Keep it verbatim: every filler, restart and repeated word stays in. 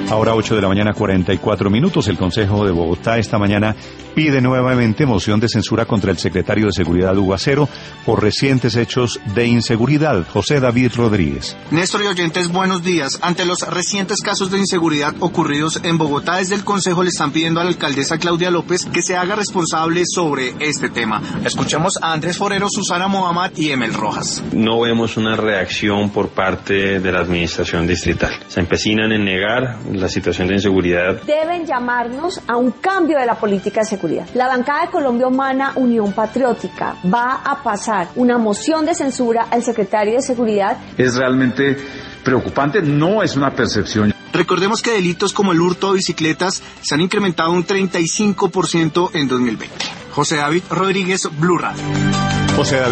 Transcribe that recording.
Ahora ocho de la mañana, cuarenta y cuatro minutos. El Consejo de Bogotá esta mañana pide nuevamente moción de censura contra el secretario de Seguridad Hugo Acero por recientes hechos de inseguridad. José David Rodríguez. Néstor y oyentes, buenos días. Ante los recientes casos de inseguridad ocurridos en Bogotá, desde el Consejo le están pidiendo a la alcaldesa Claudia López que se haga responsable sobre este tema. Escuchemos a Andrés Forero, Susana Mohamed y Emel Rojas. No vemos una reacción por parte de la administración distrital. Se empecinan en negar la situación de inseguridad. Deben llamarnos a un cambio de la política de seguridad. La bancada de Colombia Humana Unión Patriótica va a pasar una moción de censura al secretario de Seguridad. Es realmente preocupante, no es una percepción. Recordemos que delitos como el hurto de bicicletas se han incrementado un treinta y cinco por ciento en dos mil veinte. José David Rodríguez, Blue Radio. José David